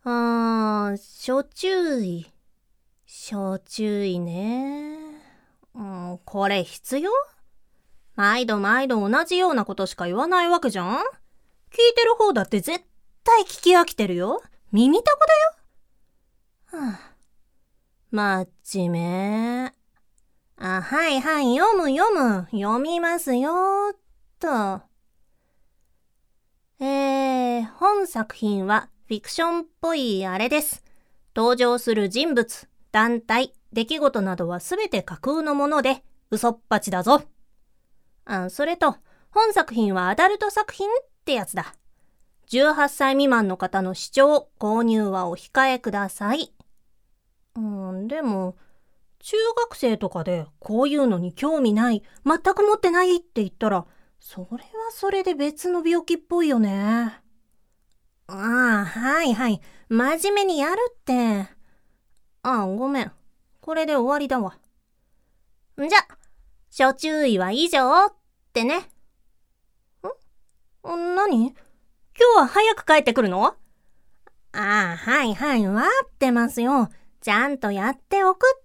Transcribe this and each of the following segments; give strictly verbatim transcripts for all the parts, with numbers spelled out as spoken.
あー、諸注意。諸注意ね。うん、これ必要？毎度毎度同じようなことしか言わないわけじゃん。聞いてる方だって絶対聞き飽きてるよ。耳たこだよ。はあ、真面目。あ、はいはい、読む読む。読みますよーっと。えー、本作品はフィクションっぽいあれです。登場する人物、団体、出来事などはすべて架空のもので、嘘っぱちだぞ。あ、それと、本作品はアダルト作品ってやつだ。じゅうはっさい未満の方の視聴、購入はお控えください。うん、でも、中学生とかでこういうのに興味ない、全く持ってないって言ったら、それはそれで別の病気っぽいよね。ああ、はいはい。真面目にやるって。ああ、ごめん。これで終わりだわ。んじゃ、諸注意は以上ってね。ん？何？今日は早く帰ってくるの？ああ、はいはい、待ってますよ。ちゃんとやっておくって。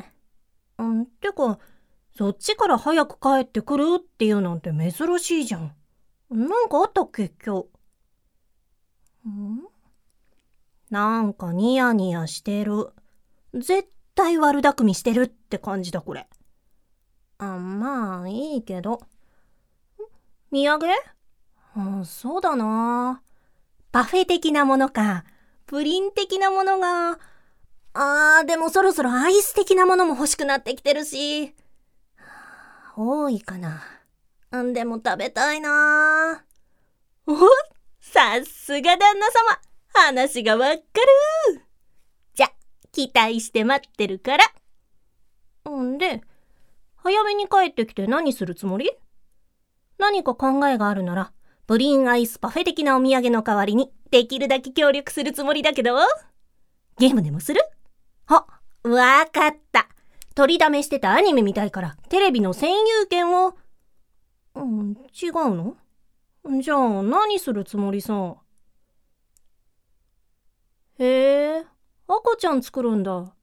んてか、そっちから早く帰ってくるっていうなんて珍しいじゃん。なんかあったっけ、今日。ん？なんかニヤニヤしてる。絶対悪巧みしてるって感じだ、これ。あ、まあ、いいけど。土産？あ、そうだな。パフェ的なものか、プリン的なものが、あー、でもそろそろアイス的なものも欲しくなってきてるし。多いかな。んでも食べたいな。お、さすが旦那様。話がわかる。じゃ、期待して待ってるから。んで、早めに帰ってきて何するつもり？何か考えがあるなら、プリンアイスパフェ的なお土産の代わりにできるだけ協力するつもりだけど。ゲームでもする？あ、わかった。取りだめしてたアニメ見たいからテレビの占有権を。うん、違うの？じゃあ何するつもりさ。へえ、赤ちゃん作るんだ。